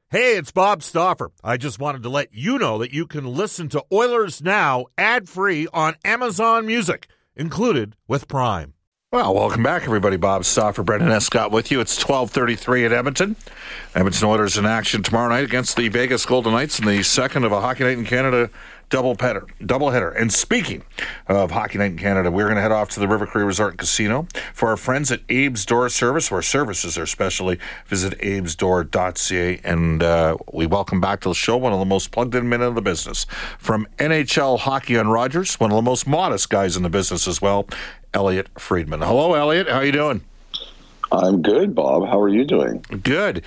Hey, it's Bob Stauffer. I just wanted to let you know that you can listen to Oilers Now ad-free on Amazon Music, included with Prime. Well, welcome back, everybody. Bob Stauffer, Brendan Escott with you. It's 12:33 at Edmonton. Edmonton Oilers in action tomorrow night against the Vegas Golden Knights in the second of a Hockey Night in Canada doubleheader. And speaking of Hockey Night in Canada, we're going to head off to the River Cree Resort and Casino for our friends at Abe's Door Service, where services are specially. Visit abesdoor.ca. And we welcome back to the show one of the most plugged-in men in the business. From NHL Hockey on Rogers, one of the most modest guys in the business as well, Elliotte Friedman. Hello, Elliotte. How are you doing? I'm good, Bob. How are you doing? Good.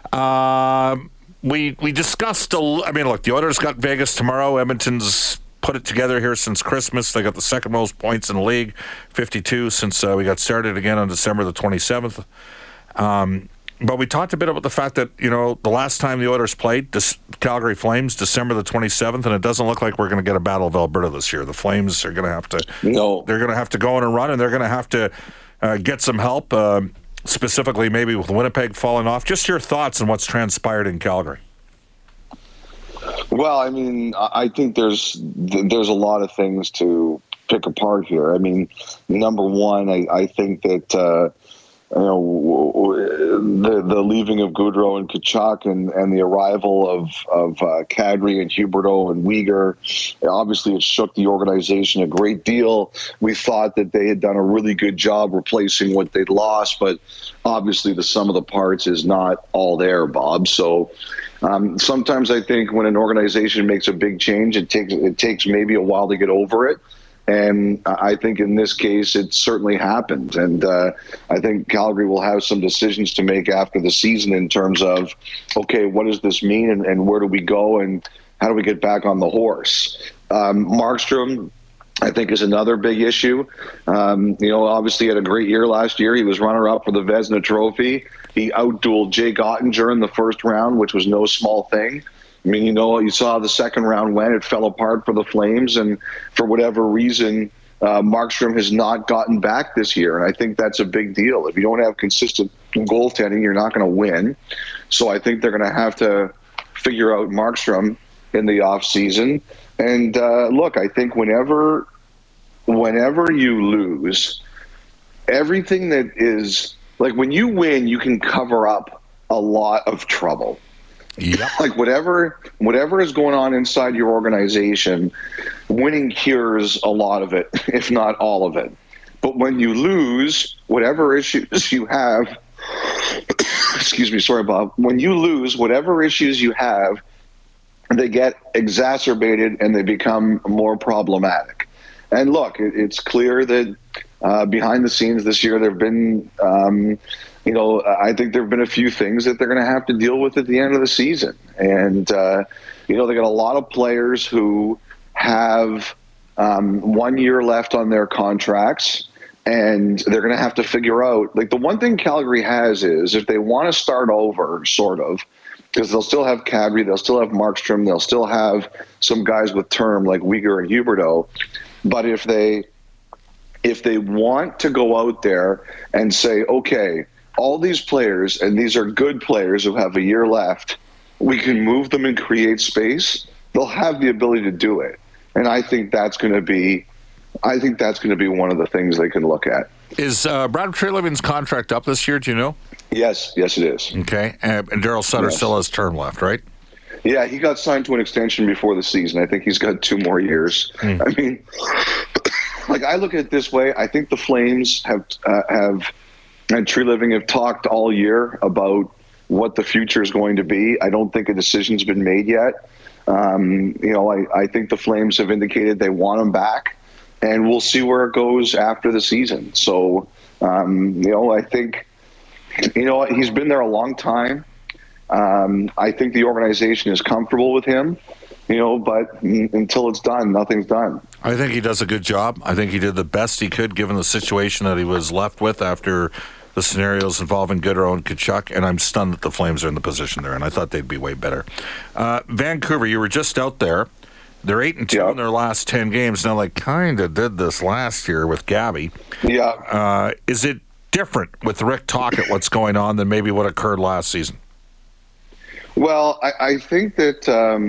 We discussed, look, the Oilers got Vegas tomorrow. Edmonton's put it together here since Christmas. They got the second most points in the league, 52, since we got started again on December the 27th. But we talked a bit about the fact that, the last time the Oilers played, Calgary Flames, December the 27th, and it doesn't look like we're going to get a Battle of Alberta this year. The Flames are going to have to they're going to have to go on a run, and they're going to have to get some help, specifically maybe with Winnipeg falling off. Just your thoughts on what's transpired in Calgary. Well, I think there's a lot of things to pick apart here. Number one, I think that the leaving of Gaudreau and Tkachuk and the arrival of Kadri and Huberdeau and Weegar, obviously it shook the organization a great deal. We thought that they had done a really good job replacing what they'd lost, but obviously the sum of the parts is not all there, Bob. So sometimes I think when an organization makes a big change, it takes maybe a while to get over it. And I think in this case, it certainly happened. And I think Calgary will have some decisions to make after the season in terms of, okay, what does this mean and where do we go and how do we get back on the horse? Markstrom, I think, is another big issue. Obviously had a great year last year. He was runner-up for the Vezina Trophy. He outdueled Jake Ottinger in the first round, which was no small thing. You saw the second round went. It fell apart for the Flames, and for whatever reason, Markstrom has not gotten back this year, and I think that's a big deal. If you don't have consistent goaltending, you're not going to win. So I think they're going to have to figure out Markstrom in the offseason. And look, I think whenever you lose, everything that is like when you win, you can cover up a lot of trouble. Yep. Like whatever is going on inside your organization, winning cures a lot of it, if not all of it. But when you lose, whatever issues you have, excuse me, sorry, Bob. When you lose, whatever issues you have, they get exacerbated and they become more problematic. And look, it's clear that behind the scenes this year, there have been I think there have been a few things that they're going to have to deal with at the end of the season. And, they got a lot of players who have 1 year left on their contracts, and they're going to have to figure out, like, the one thing Calgary has is if they want to start over, sort of, because they'll still have Kadri, they'll still have Markstrom, they'll still have some guys with term like Weegar and Huberdeau. But if they want to go out there and say, okay, all these players, and these are good players who have a year left, we can move them and create space, they'll have the ability to do it. And I think that's going to be one of the things they can look at. Is Brad Treliving's contract up this year, do you know? Yes, it is. Okay, and Daryl Sutter still has term left, right? Yeah, he got signed to an extension before the season. I think he's got 2 more years. I look at it this way. I think the Flames have and Treliving have talked all year about what the future is going to be. I don't think a decision's been made yet. I think the Flames have indicated they want him back, and we'll see where it goes after the season. So, I think, he's been there a long time. I think the organization is comfortable with him, but until it's done, nothing's done. I think he does a good job. I think he did the best he could given the situation that he was left with after the scenarios involving Gaudreau and Tkachuk, and I'm stunned that the Flames are in the position they're in. I thought they'd be way better. Vancouver, you were just out there. They're 8-2 in their last 10 games. Now, they kind of did this last year with Gabby. Yeah. Is it different with Rick Tocchet, what's going on, than maybe what occurred last season? Well, I think that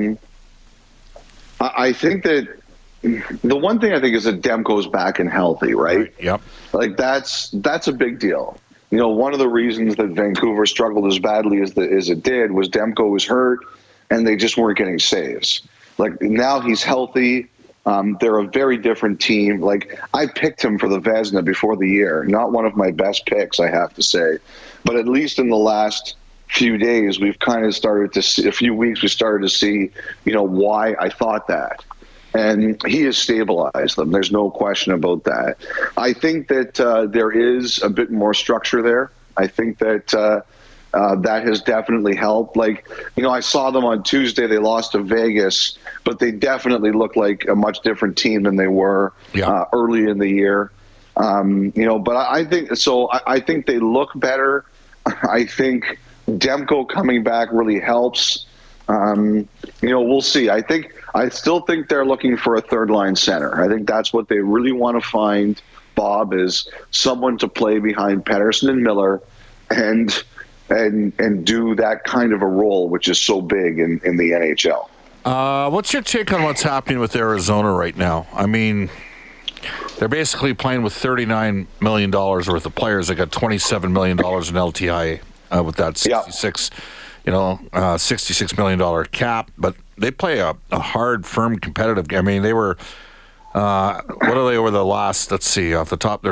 the one thing I think is that Demko's back and healthy, right? Yep. Like that's a big deal. One of the reasons that Vancouver struggled as badly as it did was Demko was hurt, and they just weren't getting saves. Like now he's healthy. They're a very different team. Like I picked him for the Vezina before the year. Not one of my best picks, I have to say, but at least in the last few days, we've kind of started to see. A few weeks, we started to see, why I thought that. And he has stabilized them. There's no question about that. I think that there is a bit more structure there. I think that that has definitely helped. Like, I saw them on Tuesday. They lost to Vegas, but they definitely look like a much different team than they were early in the year. But I think so. I think they look better. I think Demko coming back really helps. We'll see. I still think they're looking for a third line center. I think that's what they really want to find, Bob, is someone to play behind Pettersson and Miller and do that kind of a role, which is so big in the NHL. What's your take on what's happening with Arizona right now? I mean, they're basically playing with $39 million worth of players. They got $27 million in LTI with that 66 $66 million cap, but they play a hard, firm, competitive game. I mean, they were, what are they over the last, let's see, off the top, they're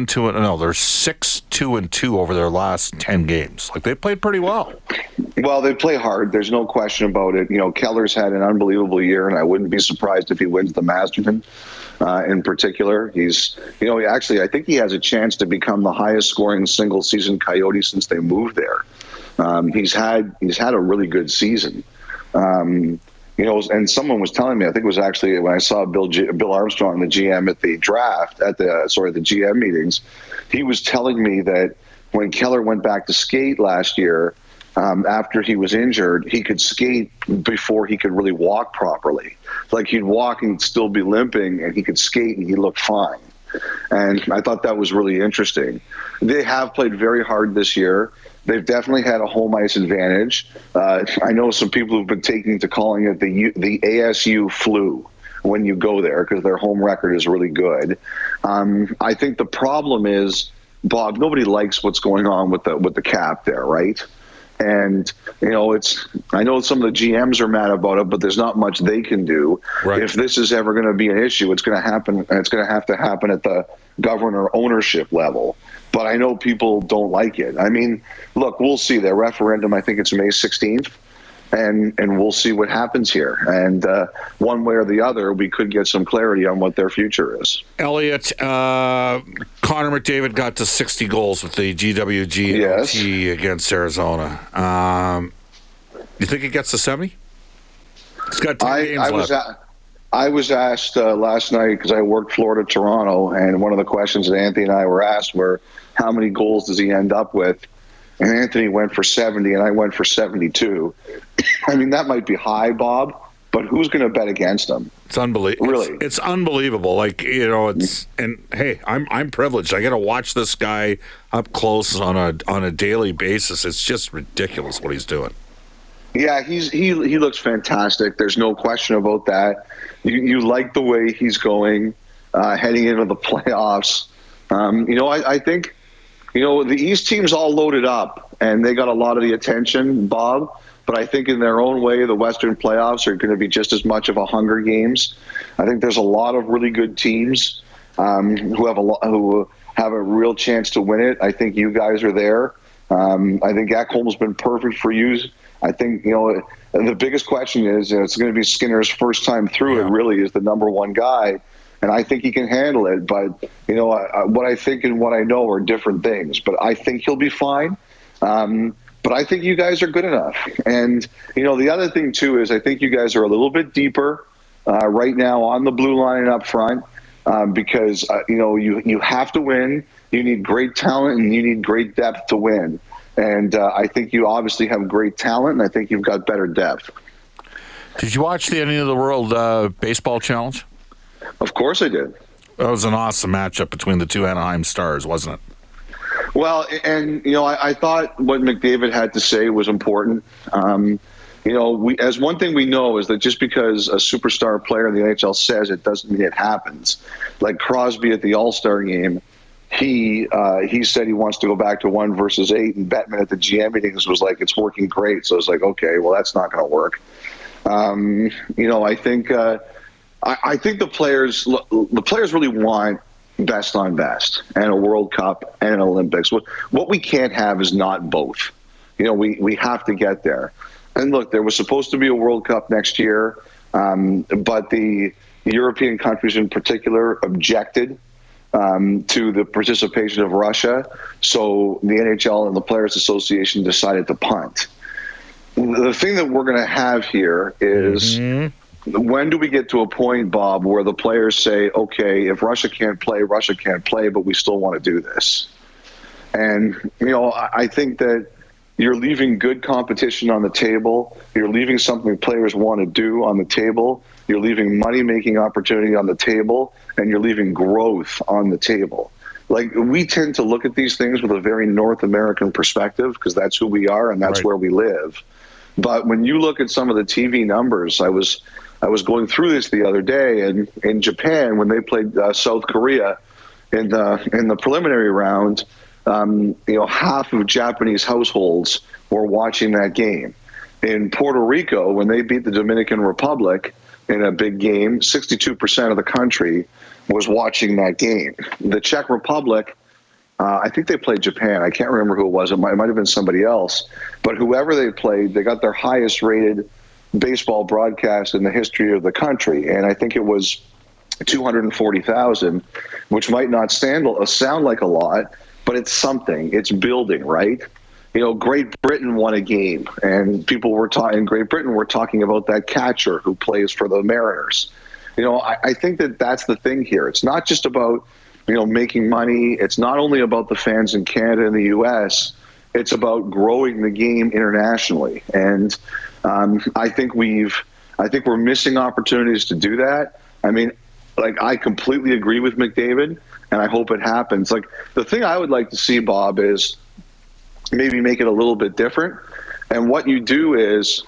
6-2-2 over their last 10 games. Like, they played pretty well. Well, they play hard. There's no question about it. Keller's had an unbelievable year, and I wouldn't be surprised if he wins the Masterton. In particular, he's, actually, I think he has a chance to become the highest scoring single season Coyote since they moved there. He's had a really good season. And someone was telling me, I think it was actually when I saw Bill Armstrong, the GM at the draft, the GM meetings, he was telling me that when Keller went back to skate last year, after he was injured, he could skate before he could really walk properly. Like he'd walk and he'd still be limping, and he could skate and he looked fine. And I thought that was really interesting. They have played very hard this year. They've definitely had a home ice advantage. I know some people who've been taking to calling it the ASU flu when you go there, because their home record is really good. I think the problem is, Bob, nobody likes what's going on with the cap there, right? And, I know some of the GMs are mad about it, but there's not much they can do. Right. If this is ever going to be an issue, it's going to happen, and it's going to have to happen at the governor ownership level. But I know people don't like it. I mean, look, we'll see. Their referendum, I think it's May 16th, and we'll see what happens here. And one way or the other, we could get some clarity on what their future is. Elliot, Connor McDavid got to 60 goals with the GWG against Arizona. You think he gets to 70? He's got 10 games left. I was asked last night, because I worked Florida-Toronto, and one of the questions that Anthony and I were asked were, how many goals does he end up with? And Anthony went for 70, and I went for 72. I mean, that might be high, Bob, but who's going to bet against him? It's unbelievable. Really, it's unbelievable. Like, it's, and hey, I'm privileged. I got to watch this guy up close on a daily basis. It's just ridiculous what he's doing. Yeah, he looks fantastic. There's no question about that. You like the way he's going, heading into the playoffs. I think, the East team's all loaded up, and they got a lot of the attention, Bob. But I think in their own way, the Western playoffs are going to be just as much of a Hunger Games. I think there's a lot of really good teams who have a real chance to win it. I think you guys are there. I think Ekholm's been perfect for you. I think, the biggest question is, it's going to be Skinner's first time through it, really, is the number one guy. And I think he can handle it. But, what I think and what I know are different things. But I think he'll be fine. But I think you guys are good enough. And, the other thing, too, is I think you guys are a little bit deeper right now on the blue line and up front because, you have to win. You need great talent and you need great depth to win. And I think you obviously have great talent, and I think you've got better depth. Did you watch the Ending of the World Baseball Challenge? Of course I did. That was an awesome matchup between the two Anaheim Stars, wasn't it? Well, and, I thought what McDavid had to say was important. as one thing we know is that just because a superstar player in the NHL says it doesn't mean it happens. Like Crosby at the All-Star game, he said he wants to go back to 1 versus 8, and Bettman at the GM meetings was like, it's working great. So it's like, okay, well, that's not going to work. I think the players really want best on best and a World Cup and an Olympics. What we can't have is not both. We have to get there. And look, there was supposed to be a World Cup next year, but the European countries in particular objected to the participation of Russia. So the NHL and the Players Association decided to punt. The thing that we're going to have here is when do we get to a point, Bob, where the players say, okay, if Russia can't play, but we still want to do this. And, I think that you're leaving good competition on the table. You're leaving something players want to do on the table. You're leaving money-making opportunity on the table, and you're leaving growth on the table. Like, we tend to look at these things with a very North American perspective because that's who we are and that's where we live. But when you look at some of the TV numbers, I was going through this the other day, and in Japan, when they played South Korea in the preliminary round, half of Japanese households were watching that game. In Puerto Rico, when they beat the Dominican Republic in a big game, 62% of the country was watching that game. The Czech Republic, I think they played Japan. I can't remember who it was. It might have been somebody else. But whoever they played, they got their highest rated baseball broadcast in the history of the country. And I think it was 240,000, which might not sound like a lot, but it's something. It's building, right? Great Britain won a game, and people were talking. Great Britain were talking about that catcher who plays for the Mariners. I think that that's the thing here. It's not just about making money. It's not only about the fans in Canada and the U.S. It's about growing the game internationally, and I think we're missing opportunities to do that. I mean, I completely agree with McDavid, and I hope it happens. The thing I would like to see, Bob, is maybe make it a little bit different. And what you do is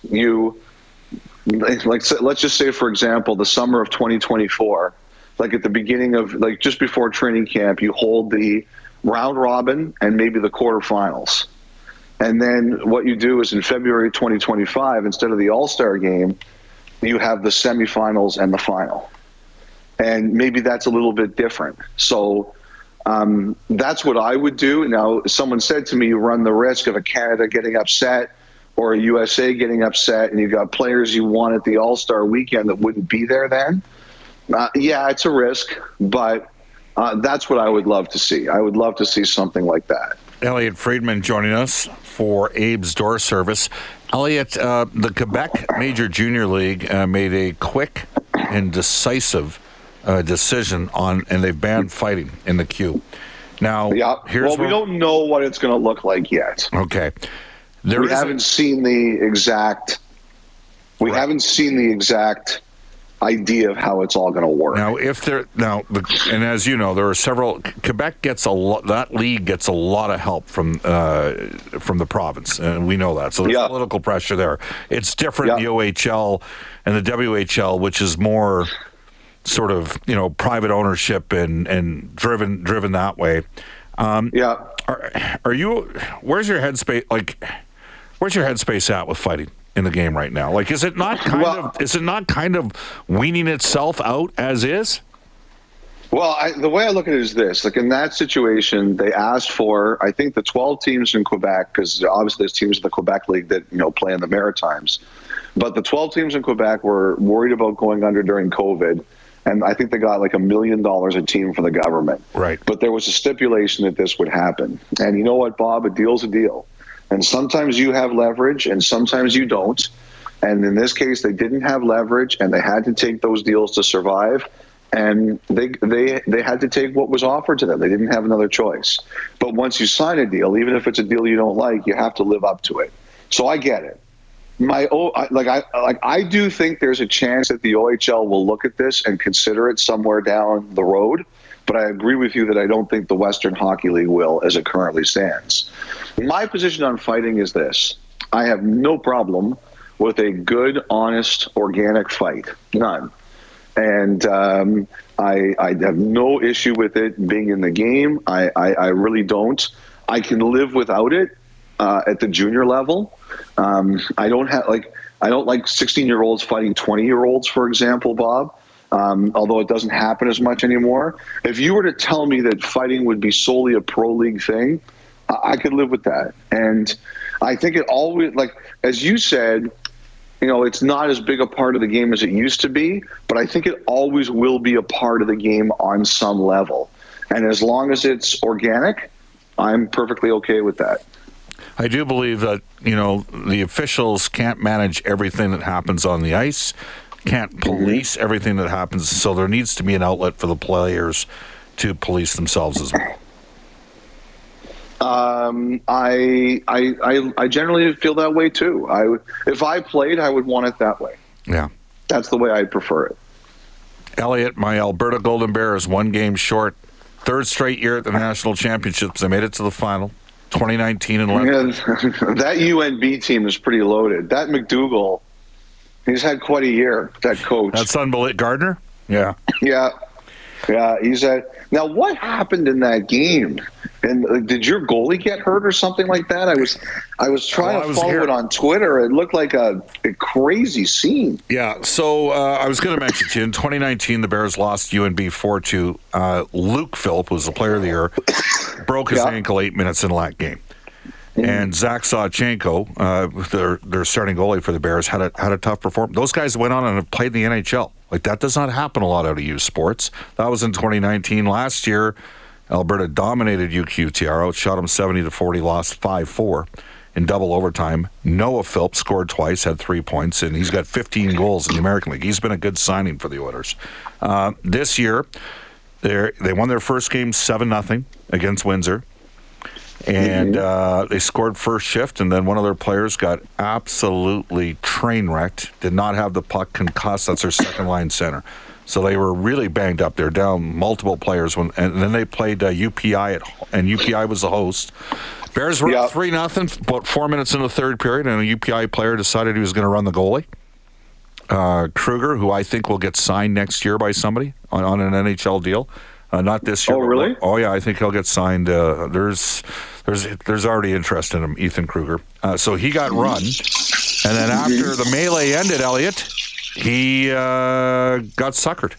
let's just say, for example, the summer of 2024, at the beginning of, just before training camp, you hold the round robin and maybe the quarterfinals. And then what you do is in February 2025, instead of the All-Star game, you have the semifinals and the final. And maybe that's a little bit different. So that's what I would do. Now, someone said to me, you run the risk of a Canada getting upset or a USA getting upset, and you've got players you want at the All-Star weekend that wouldn't be there then. Yeah, it's a risk, but that's what I would love to see. I would love to see something like that. Elliot Friedman joining us for Abe's Door Service. Elliot, the Quebec Major Junior League made a quick and decisive decision and they've banned fighting in the queue. Now, we don't know what it's going to look like yet. Okay, we haven't seen the exact. We haven't seen the exact idea of how it's all going to work. Now, and as you know, there are several. Quebec gets a lot. That league gets a lot of help from the province, and we know that. So there's political pressure there. It's different in the OHL and the WHL, which is more sort of private ownership and driven that way. Are you? Where's your headspace? Where's your headspace at with fighting in the game right now? Is it not kind of weaning itself out as is? Well, the way I look at it is this: in that situation, they asked for, I think, the 12 teams in Quebec, because obviously there's teams in the Quebec League that play in the Maritimes, but the 12 teams in Quebec were worried about going under during COVID. And I think they got $1 million a team from the government. Right. But there was a stipulation that this would happen. And you know what, Bob? A deal's a deal. And sometimes you have leverage and sometimes you don't. And in this case, they didn't have leverage and they had to take those deals to survive. And they had to take what was offered to them. They didn't have another choice. But once you sign a deal, even if it's a deal you don't like, you have to live up to it. So I get it. I do think there's a chance that the OHL will look at this and consider it somewhere down the road, but I agree with you that I don't think the Western Hockey League will as it currently stands. My position on fighting is this: I have no problem with a good, honest, organic fight. None. And I have no issue with it being in the game. I really don't. I can live without it at the junior level. I don't like 16-year-olds fighting 20-year-olds, for example, Bob. Although it doesn't happen as much anymore. If you were to tell me that fighting would be solely a pro league thing, I could live with that. And I think it always, like, as you said, it's not as big a part of the game as it used to be, but I think it always will be a part of the game on some level. And as long as it's organic, I'm perfectly okay with that. I do believe that, the officials can't manage everything that happens on the ice, can't police everything that happens, so there needs to be an outlet for the players to police themselves as well. I generally feel that way too. If I played, I would want it that way. Yeah, that's the way I'd prefer it. Elliot, my Alberta Golden Bears, one game short, third straight year at the national championships. They made it to the final, 2019 and 11. That UNB team is pretty loaded. That McDougall, he's had quite a year. That coach. That's unbelievable. Gardner. Yeah. Yeah, he's at. Now, what happened in that game? And did your goalie get hurt or something like that? I was trying to follow it on Twitter. It looked like a crazy scene. Yeah, so I was going to mention to you, in 2019, the Bears lost UNB 4-2. Luke Phillip, who was the player of the year, broke his ankle 8 minutes in that game. And Zach Sawchenko, their starting goalie for the Bears, had a tough performance. Those guys went on and have played in the NHL. Like, that does not happen a lot out of youth sports. That was in 2019. Last year, Alberta dominated UQTR, shot them 70-40, lost 5-4 in double overtime. Noah Philp scored twice, had 3 points, and he's got 15 goals in the American League. He's been a good signing for the Oilers. This year, they won their first game 7-0 against Windsor. And they scored first shift, and then one of their players got absolutely train wrecked, did not have the puck, concussed. That's their second-line center. So they were really banged up. They're down multiple players. And then they played UPI, and UPI was the host. Bears were up 3-0, about 4 minutes in the third period, and a UPI player decided he was going to run the goalie. Kruger, who I think will get signed next year by somebody on an NHL deal. Not this year. Oh, really? Oh, yeah, I think he'll get signed. There's already interest in him, Ethan Kruger. So he got run. And then after the melee ended, Elliot, he got suckered.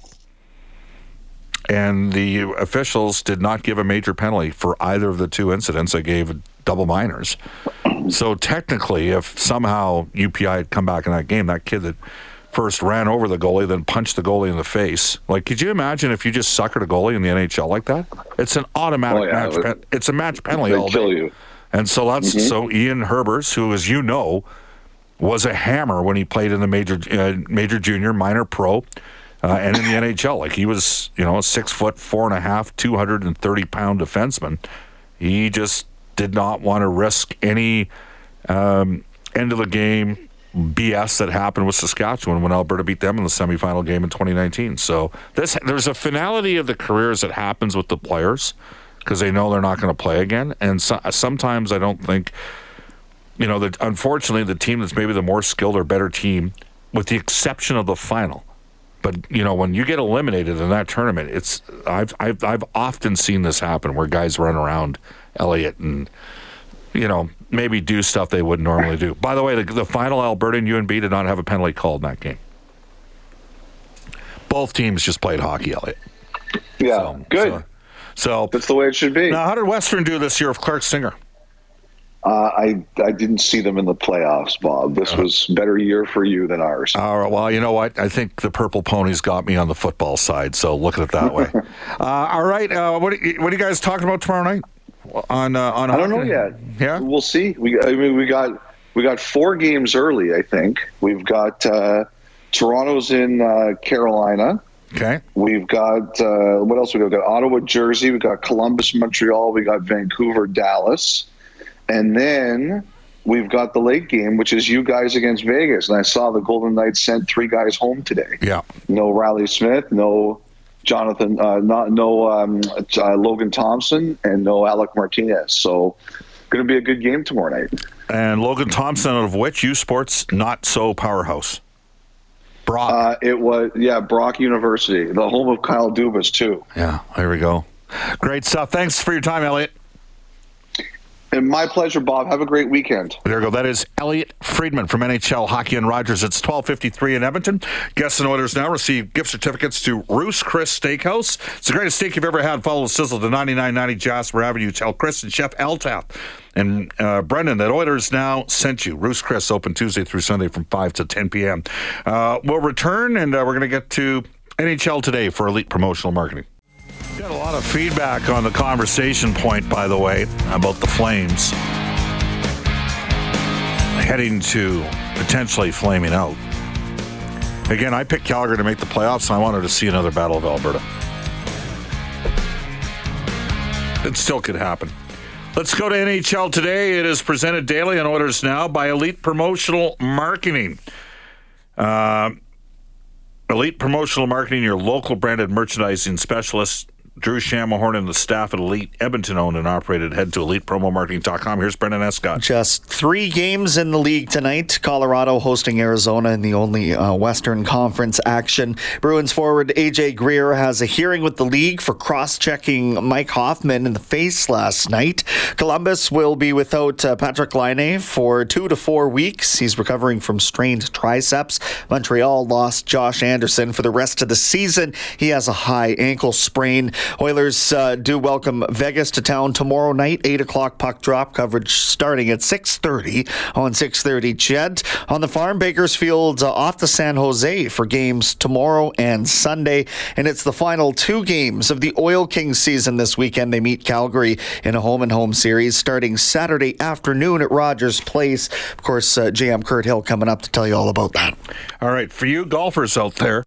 And the officials did not give a major penalty for either of the two incidents. They gave double minors. So technically, if somehow UPI had come back in that game, that kid that first ran over the goalie, then punched the goalie in the face. Like, could you imagine if you just suckered a goalie in the NHL like that? It's an automatic match. It's a match penalty all day. Kill you. And so that's so Ian Herbers, who, as you know, was a hammer when he played in the major junior, minor pro, and in the NHL. Like, he was, a 6'4.5", 230-pound defenseman. He just did not want to risk any end of the game BS that happened with Saskatchewan when Alberta beat them in the semifinal game in 2019. So there's a finality of the careers that happens with the players because they know they're not going to play again. And sometimes I don't think, unfortunately, the team that's maybe the more skilled or better team, with the exception of the final. But when you get eliminated in that tournament, I've often seen this happen where guys run around, Elliot, and maybe do stuff they wouldn't normally do. By the way, the final, Alberta and UNB did not have a penalty called in that game. Both teams just played hockey, Elliot. Yeah, good. So that's the way it should be. Now, how did Western do this year with Clark Singer? I didn't see them in the playoffs, Bob. This was a better year for you than ours. All right, well, you know what? I think the Purple Ponies got me on the football side, so look at it that way. All right, what are you guys talking about tomorrow night? On I don't know yet. Yeah, we'll see. We got 4 games early. I think we've got Toronto's in Carolina. Okay. We've got what else? We've got Ottawa, Jersey. We got Columbus, Montreal. We got Vancouver, Dallas, and then we've got the late game, which is you guys against Vegas. And I saw the Golden Knights sent 3 guys home today. Yeah. No Riley Smith. No Jonathan, Logan Thompson, and no Alec Martinez. So, going to be a good game tomorrow night. and Logan Thompson, out of which U Sports not so powerhouse? Brock. It was, Brock University, the home of Kyle Dubas, too. Yeah, there we go. Great stuff. Thanks for your time, Elliot. And my pleasure, Bob. Have a great weekend. There you go. That is Elliot Friedman from NHL Hockey and Rogers. It's 12:53 in Edmonton. Guests and Oilers now receive gift certificates to Ruth's Chris Steakhouse. It's the greatest steak you've ever had. Follow the sizzle to 9990 Jasper Avenue. Tell Chris and Chef Eltap and Brendan that Oilers now sent you. Ruth's Chris open Tuesday through Sunday from 5 to 10 p.m. We'll return, and we're going to get to NHL Today for Elite Promotional Marketing. Got a lot of feedback on the conversation point, by the way, about the Flames heading to potentially flaming out. Again, I picked Calgary to make the playoffs, and I wanted to see another Battle of Alberta. It still could happen. Let's go to NHL Today. It is presented daily on Oilers Now by Elite Promotional Marketing. Elite Promotional Marketing, your local branded merchandising specialist. Drew Shamahorn and the staff at Elite, Edmonton owned and operated. Head to ElitePromoMarketing.com. Here's Brendan Escott. Just 3 games in the league tonight. Colorado hosting Arizona in the only Western Conference action. Bruins forward A.J. Greer has a hearing with the league for cross-checking Mike Hoffman in the face last night. Columbus will be without Patrick Laine for 2 to 4 weeks. He's recovering from strained triceps. Montreal lost Josh Anderson for the rest of the season. He has a high ankle sprain. Oilers do welcome Vegas to town tomorrow night, 8 o'clock puck drop coverage starting at 6:30 on 6:30 CHED. On the farm, Bakersfield off to San Jose for games tomorrow and Sunday. And it's the final 2 games of the Oil Kings season this weekend. They meet Calgary in a home-and-home series starting Saturday afternoon at Rogers Place. Of course, GM Kurt Hill coming up to tell you all about that. All right, for you golfers out there,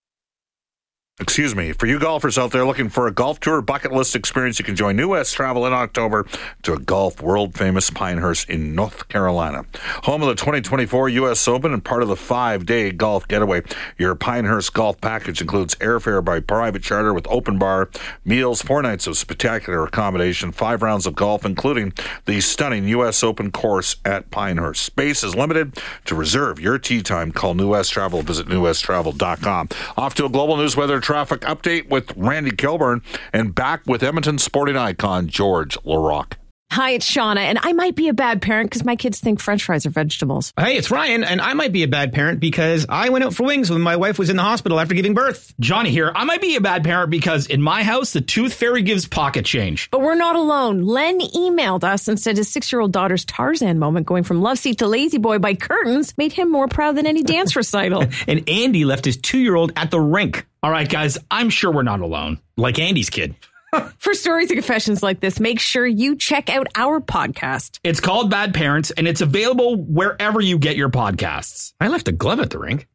looking for a golf tour bucket list experience, you can join New West Travel in October to a golf world-famous Pinehurst in North Carolina. Home of the 2024 U.S. Open and part of the 5-day golf getaway. Your Pinehurst golf package includes airfare by private charter with open bar, meals, 4 nights of spectacular accommodation, 5 rounds of golf, including the stunning U.S. Open course at Pinehurst. Space is limited. To reserve your tee time, call New West Travel. Visit newwesttravel.com. Off to a global news weather traffic update with Randy Kilburn, and back with Edmonton sporting icon George Larocque. Hi, it's Shauna, and I might be a bad parent because my kids think French fries are vegetables. Hey, it's Ryan, and I might be a bad parent because I went out for wings when my wife was in the hospital after giving birth. Johnny here. I might be a bad parent because in my house, the tooth fairy gives pocket change. But we're not alone. Len emailed us and said his 6-year-old daughter's Tarzan moment going from love seat to lazy boy by curtains made him more proud than any dance recital. And Andy left his 2-year-old at the rink. All right, guys, I'm sure we're not alone. Like Andy's kid. For stories and confessions like this, make sure you check out our podcast. It's called Bad Parents, and it's available wherever you get your podcasts. I left a glove at the rink.